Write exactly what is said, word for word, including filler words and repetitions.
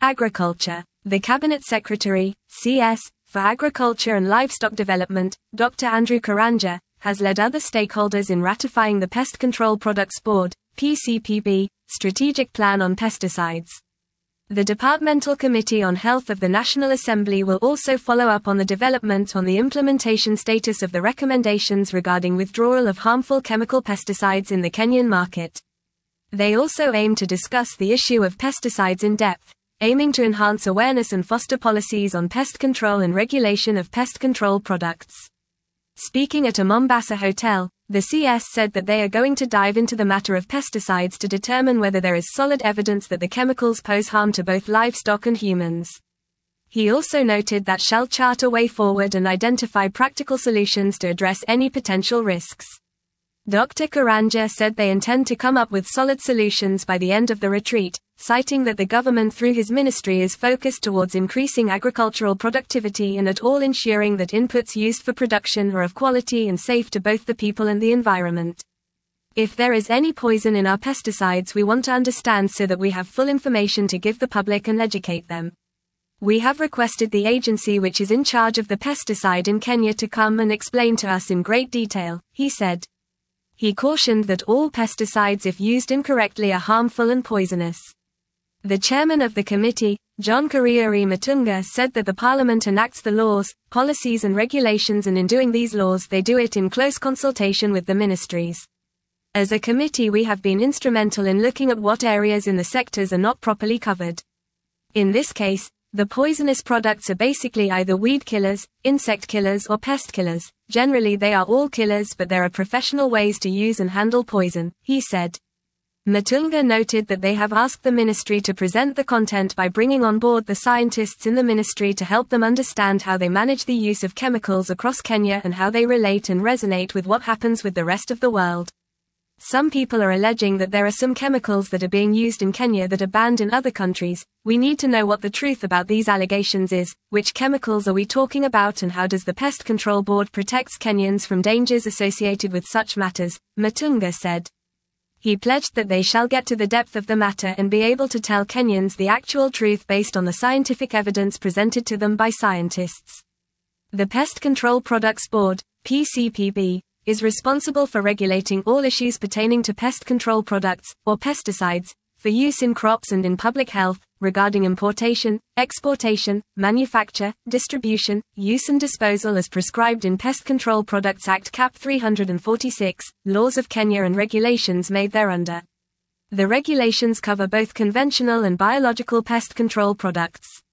Agriculture. The Cabinet Secretary, C S, for Agriculture and Livestock Development, Doctor Andrew Karanja, has led other stakeholders in ratifying the Pest Control Products Board, P C P B, Strategic Plan on Pesticides. The Departmental Committee on Health of the National Assembly will also follow up on the development on the implementation status of the recommendations regarding withdrawal of harmful chemical pesticides in the Kenyan market. They also aim to discuss the issue of pesticides in depth, aiming to enhance awareness and foster policies on pest control and regulation of pest control products. Speaking at a Mombasa hotel, the C S said that they are going to dive into the matter of pesticides to determine whether there is solid evidence that the chemicals pose harm to both livestock and humans. He also noted that shall chart a way forward and identify practical solutions to address any potential risks. Doctor Karanja said they intend to come up with solid solutions by the end of the retreat, citing that the government through his ministry is focused towards increasing agricultural productivity and at all ensuring that inputs used for production are of quality and safe to both the people and the environment. If there is any poison in our pesticides, we want to understand so that we have full information to give the public and educate them. We have requested the agency which is in charge of the pesticide in Kenya to come and explain to us in great detail, he said. He cautioned that all pesticides, if used incorrectly, are harmful and poisonous. The chairman of the committee, John Kariuki Matunga, said that the parliament enacts the laws, policies and regulations, and in doing these laws they do it in close consultation with the ministries. As a committee we have been instrumental in looking at what areas in the sectors are not properly covered. In this case, the poisonous products are basically either weed killers, insect killers or pest killers. Generally they are all killers, but there are professional ways to use and handle poison, he said. Matunga noted that they have asked the ministry to present the content by bringing on board the scientists in the ministry to help them understand how they manage the use of chemicals across Kenya and how they relate and resonate with what happens with the rest of the world. Some people are alleging that there are some chemicals that are being used in Kenya that are banned in other countries. We need to know what the truth about these allegations is, which chemicals are we talking about, and how does the Pest Control Board protect Kenyans from dangers associated with such matters, Matunga said. He pledged that they shall get to the depth of the matter and be able to tell Kenyans the actual truth based on the scientific evidence presented to them by scientists. The Pest Control Products Board, P C P B, is responsible for regulating all issues pertaining to pest control products, or pesticides, for use in crops and in public health, regarding importation, exportation, manufacture, distribution, use and disposal as prescribed in Pest Control Products Act Cap three forty-six, laws of Kenya and regulations made thereunder. The regulations cover both conventional and biological pest control products.